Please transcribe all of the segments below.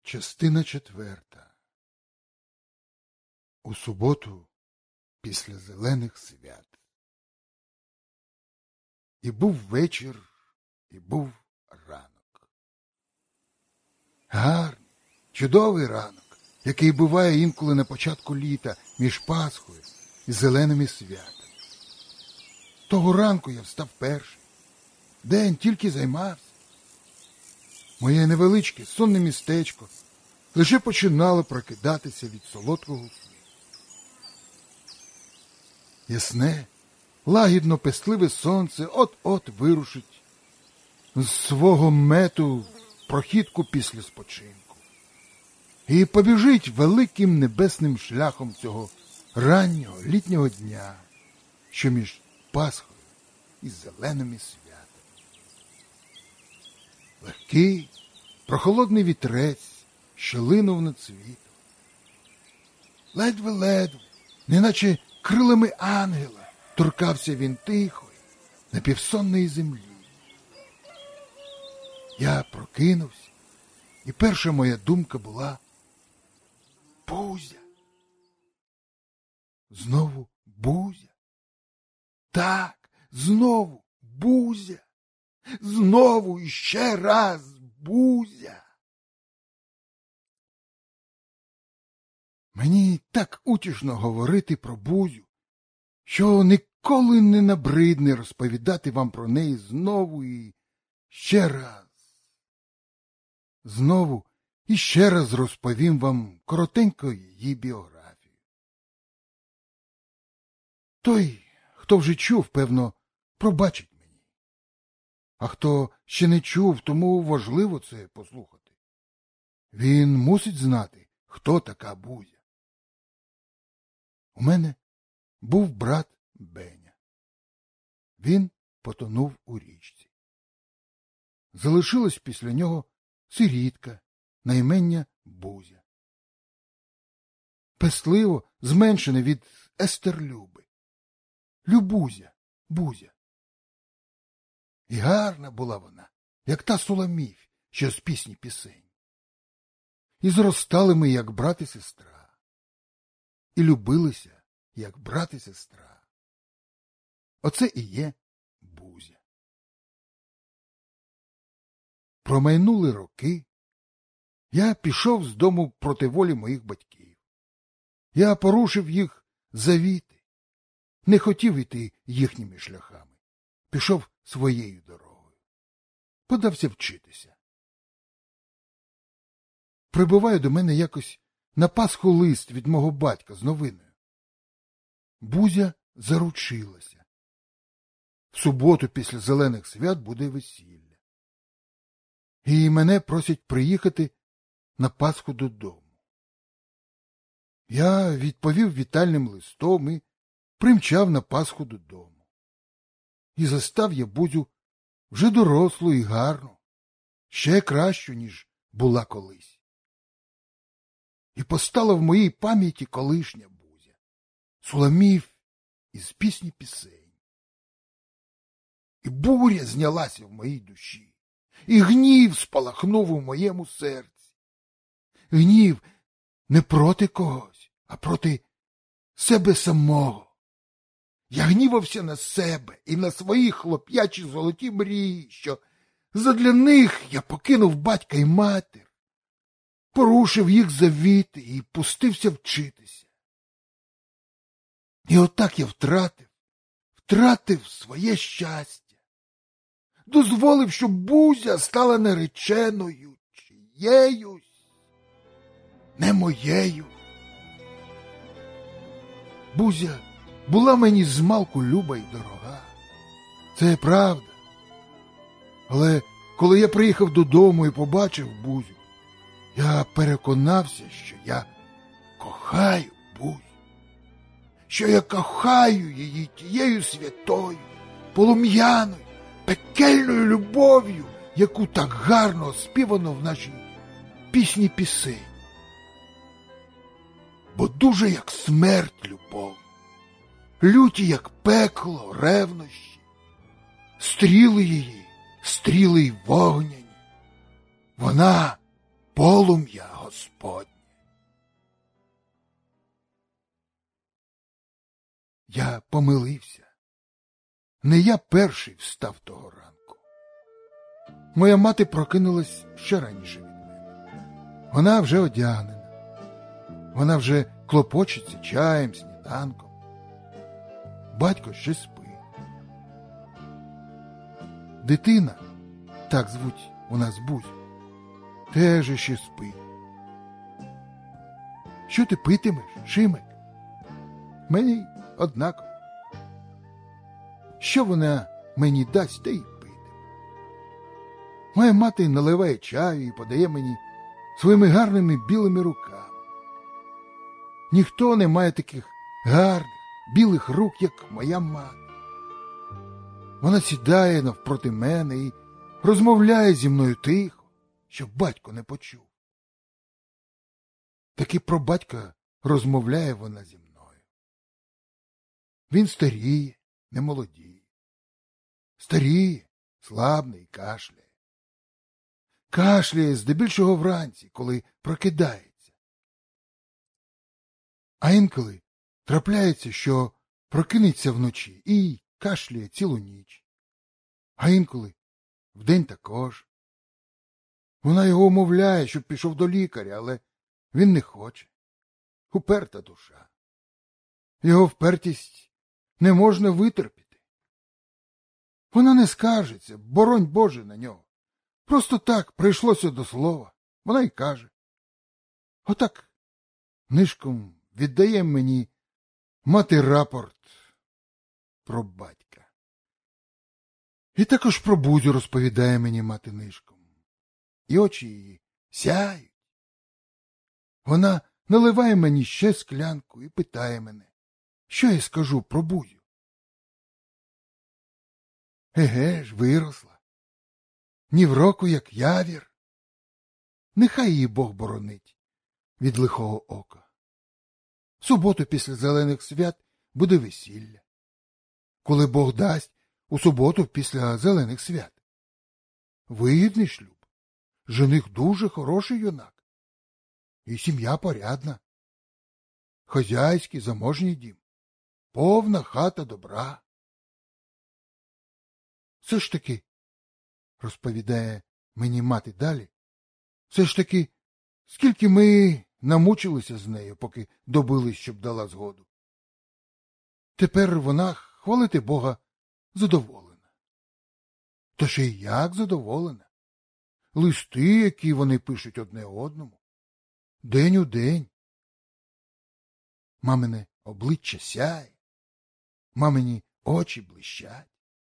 Частина 4. У суботу після зелених свят. І був вечір, і був ранок. Гарний, чудовий ранок, який буває інколи на початку літа між Пасхою і зеленими святами. Того ранку я встав перший. День тільки займався. Моє невеличке сонне містечко лише починало прокидатися від солодкого сну. Ясне, лагідно пестливе сонце от-от вирушить з свого мету в прохідку після спочинку і побіжить великим небесним шляхом цього раннього літнього дня, що між Пасхою і зеленими святами. Легкий, прохолодний вітрець, що линув над світом. Ледве-ледве, неначе крилами ангела, торкався він тихої, напівсонної землі. Я прокинувся, і перша моя думка була: Бузя. Знову Бузя. Так, знову Бузя. Знову і ще раз Бузя. Мені так утішно говорити про Бузю, що ніколи не набридне розповідати вам про неї знову і ще раз. Знову і ще раз розповім вам коротенько її біографію. Той, хто вже чув, певно, пробачить мені. А хто ще не чув, тому важливо це послухати. Він мусить знати, хто така Бузя. У мене був брат Беня. Він потонув у річці. Залишилась після нього сирітка на ім'я Бузя. Пестливо зменшене від Естерлюби. Любузя, Бузя. І гарна була вона, як та Суламіфь, що з пісні пісень. І зростали ми, як брат і сестра. І любилися, як брат і сестра. Оце і є Бузя. Промайнули роки. Я пішов з дому проти волі моїх батьків. Я порушив їх завіти. Не хотів іти їхніми шляхами. Пішов своєю дорогою. Подався вчитися. Прибуває до мене якось на Пасху лист від мого батька з новиною. Бузя заручилася. В суботу після зелених свят буде весілля. І мене просять приїхати на Пасху додому. Я відповів вітальним листом і примчав на Пасху додому. І застав я Бузю вже дорослу і гарну, ще кращу, ніж була колись. І постала в моїй пам'яті колишня Бузя, Суламіфь із пісні пісень. І буря знялася в моїй душі, і гнів спалахнув у моєму серці. Гнів не проти когось, а проти себе самого. Я гнівався на себе і на свої хлоп'ячі золоті мрії, що задля них я покинув батька і матір, порушив їх завіти і пустився вчитися. І отак я втратив своє щастя. Дозволив, щоб Бузя стала нареченою чиєюсь, не моєю. Бузя була мені змалку люба й дорога. Це правда. Але коли я приїхав додому і побачив Бузю, я переконався, що я кохаю Бузю, що я кохаю її тією святою, полум'яною, пекельною любов'ю, яку так гарно оспівано в нашій пісні пісень. Бо дуже як смерть любов, люті як пекло ревнощі, стріли її, стріли й вогняні. Вона полум'я Господнє. Я помилився. Не я перший встав того ранку. Моя мати прокинулась ще раніше від мене. Вона вже одягнена. Вона вже клопочеться чаєм, сніданком. Батько ще спить. Дитина, так звуть у нас Бузю, теж ще спить. Що ти питимеш, Шимик? Мені однаково. Що вона мені дасть, те й питиму. Моя мати наливає чаю і подає мені своїми гарними білими руками. Ніхто не має таких гарних білих рук, як моя мати. Вона сідає навпроти мене і розмовляє зі мною тихо, щоб батько не почув. Таки про батька розмовляє вона зі мною. Він старіє, не молодіє. Старіє, слабний, кашляє. Кашляє здебільшого вранці, коли прокидається. А інколи трапляється, що прокинеться вночі і кашляє цілу ніч. А інколи вдень також. Вона його умовляє, щоб пішов до лікаря, але він не хоче. Уперта душа. Його впертість не можна витерпіти. Вона не скаржиться, боронь Боже на нього. Просто так прийшлося до слова. Вона й каже. Отак нишком віддає мені мати рапорт про батька. І також про Бузю розповідає мені мати нишком. І очі її сяють. Вона наливає мені ще склянку і питає мене, що я скажу про Бузю. Еге ж, виросла. Ні в року, як явір. Нехай її Бог боронить від лихого ока. В суботу після зелених свят буде весілля. Коли Бог дасть, у суботу після зелених свят. Вигідний шлюб. Жених дуже хороший юнак. І сім'я порядна. Хазяйський, заможній дім. Повна хата добра. Все ж таки, розповідає мені мати далі, все ж таки, скільки ми намучилися з нею, поки добились, щоб дала згоду. Тепер вона, хвалити Бога, задоволена. Та ще й як задоволена. Листи, які вони пишуть одне одному. День у день. Мамине обличчя сяє. Мамині очі блищать.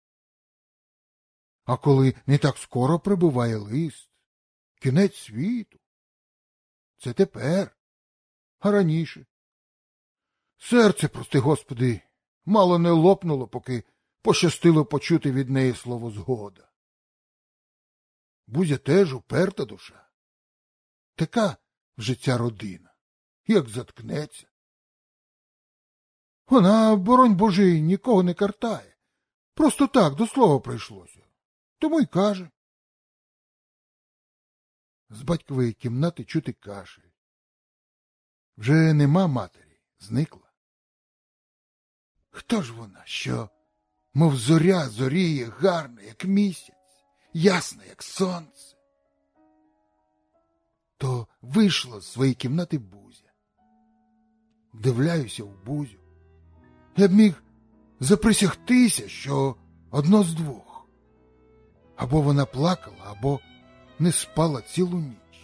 А коли не так скоро прибуває лист, кінець світу, це тепер, а раніше. Серце, прости Господи, мало не лопнуло, поки пощастило почути від неї слово згода. Бузя теж уперта душа. Така вже ця родина, як заткнеться. Вона, боронь Божий, нікого не картає. Просто так, до слова прийшлося. Тому й каже. З батькової кімнати чути кашель. Вже нема матері, зникла. Хто ж вона, що, мов зоря зоріє, гарна, як місяць, ясна, як сонце? То вийшла з своєї кімнати Бузя. Вдивляюся в Бузю. Я б міг заприсягтися, що одно з двох. Або вона плакала, або не спала цілу ніч.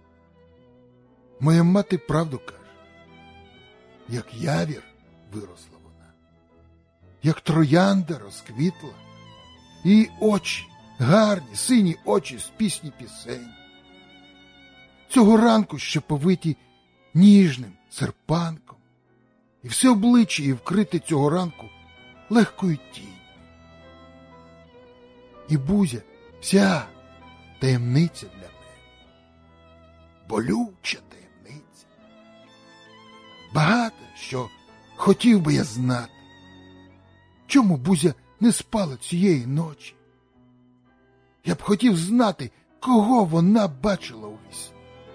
Моя мати правду каже. Як явір виросла вона, як троянда розквітла, і очі, гарні, сині очі з пісні пісень. Цього ранку ще повиті ніжним серпанком, і все обличчя її вкрите цього ранку легкою тінню. І Бузя вся таємниця для мене. Болюча таємниця. Багато що хотів би я знати. Чому Бузя не спала цієї ночі? Я б хотів знати, кого вона бачила у вісні.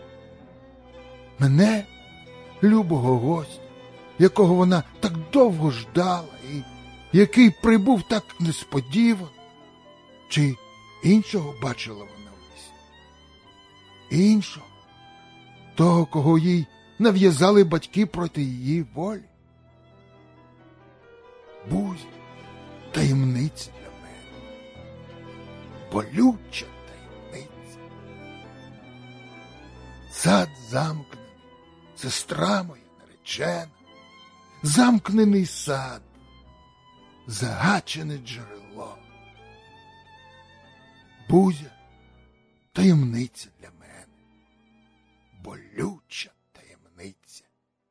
Мене, любого гостя, якого вона так довго ждала і який прибув так несподівано? Чи іншого бачила вона в лісі? Іншого? Того, кого їй нав'язали батьки проти її волі? Бузя, таємниця для мене. Болюча таємниця. Сад замкнений, сестра моя наречена. Замкнений сад, загачене джерело. Бузя, таємниця для мене. Болюча таємниця.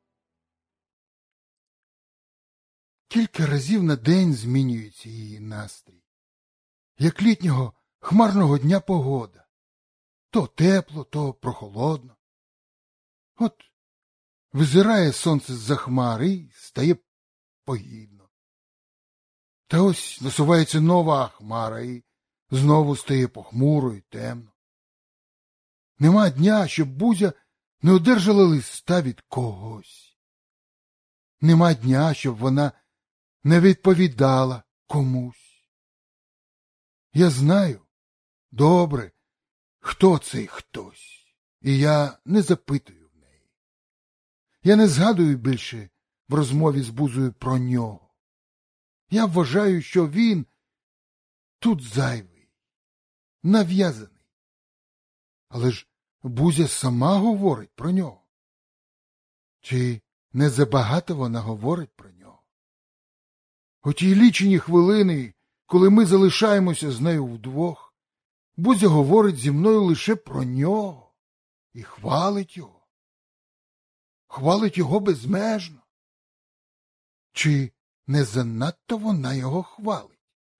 Кілька разів на день змінюється її настрій. Як літнього хмарного дня погода. То тепло, то прохолодно. От визирає сонце з-за хмари і стає погідно. Та ось насувається нова хмара і знову стає похмуро і темно. Нема дня, щоб Бузя не одержала листа від когось. Нема дня, щоб вона не відповідала комусь. Я знаю добре, хто цей хтось, і я не запитую в неї. Я не згадую більше в розмові з Бузою про нього. Я вважаю, що він тут зайвий, нав'язаний. Але ж Бузя сама говорить про нього. Чи не забагато вона говорить про нього? У ті лічені хвилини, коли ми залишаємося з нею вдвох, Бузя говорить зі мною лише про нього і хвалить його. Хвалить його безмежно. Чи не занадто вона його хвалить?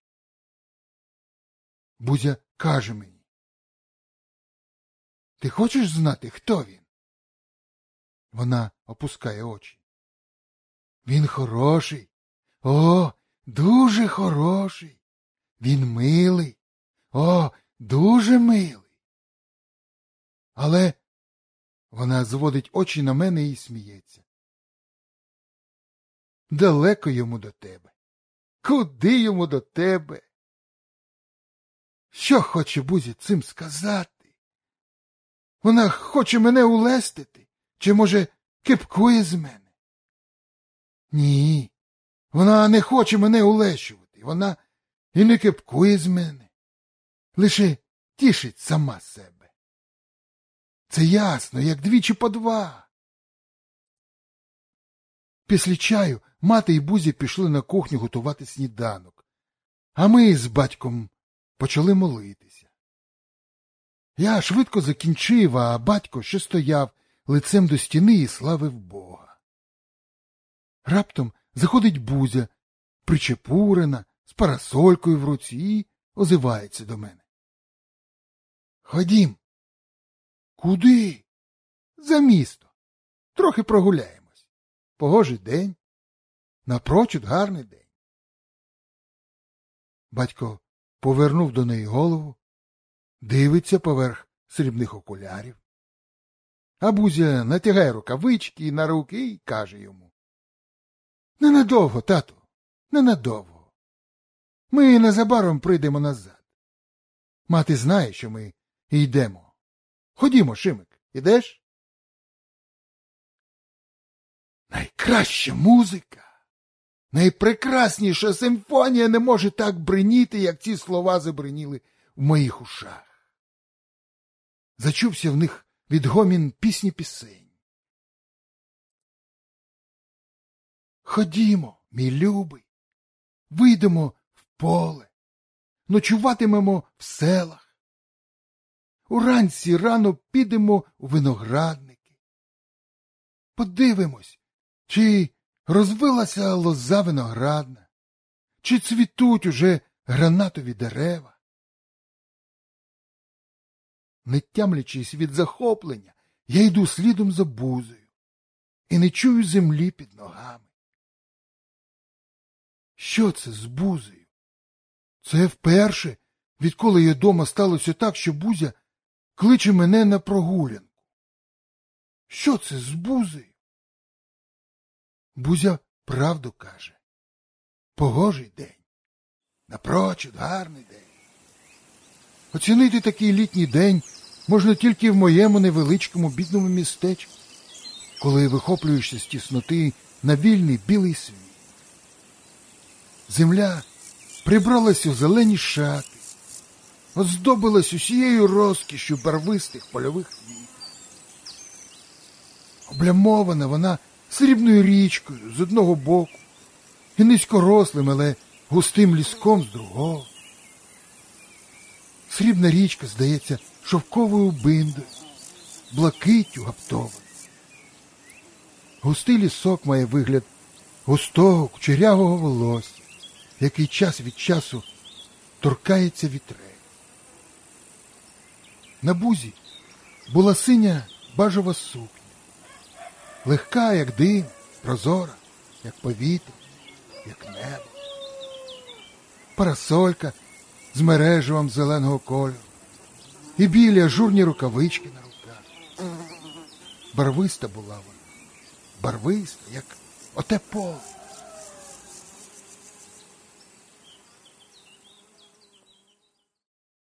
Бузя каже мені: ти хочеш знати, хто він? Вона опускає очі. Він хороший. О, дуже хороший. Він милий. О, дуже милий. Але вона зводить очі на мене і сміється. Далеко йому до тебе. Куди йому до тебе? Що хоче Бузя цим сказати? Вона хоче мене улестити? Чи, може, кепкує з мене? Ні, вона не хоче мене улещувати. Вона і не кепкує з мене. Лише тішить сама себе. Це ясно, як двічі по два. Після чаю мати і Бузя пішли на кухню готувати сніданок, а ми з батьком почали молитися. Я швидко закінчив, а батько ще стояв лицем до стіни і славив Бога. Раптом заходить Бузя, причепурена, з парасолькою в руці, і озивається до мене. Ходім. Куди? За місто. Трохи прогуляємось. Погожий день. Напрочуд гарний день. Батько повернув до неї голову, дивиться поверх срібних окулярів. А Бузя натягає рукавички на руки і каже йому: ненадовго, тату, ненадовго. Ми незабаром прийдемо назад. Мати знає, що ми йдемо. Ходімо, Шимик, ідеш? Найкраща музика, найпрекрасніша симфонія не може так бриніти, як ці слова забриніли в моїх ушах. Зачувся в них відгомін пісні пісень. Ходімо, мій любий, вийдемо в поле, ночуватимемо в селах. Уранці рано підемо у виноградники. Подивимось, чи розвилася лоза виноградна, чи цвітуть уже гранатові дерева. Не тямлячись від захоплення, я йду слідом за Бузею і не чую землі під ногами. Що це з Бузею? Це вперше, відколи я дома, сталося так, що Бузя кличе мене на прогулянку. що це з Бузею? Бузя правду каже. Погожий день. Напрочуд гарний день. Оцінити такий літній день можна тільки в моєму невеличкому бідному містечку, коли вихоплюєшся з тісноти на вільний білий світ. Земля прибралась у зелені шати, оздобилась усією розкішшю барвистих польових квітів. Облямована вона срібною річкою з одного боку і низькорослим, але густим ліском з другого. Срібна річка здається шовковою биндою, блакиттю гаптовою. Густий лісок має вигляд густого кучерявого волосся, який час від часу торкається вітрем. На Бузі була синя бажова сукня, легка, як дим, прозора, як повітря, як небо. Парасолька з мереживом зеленого кольору і білі ажурні рукавички на руках. Барвиста була вона, барвиста, як оте поле.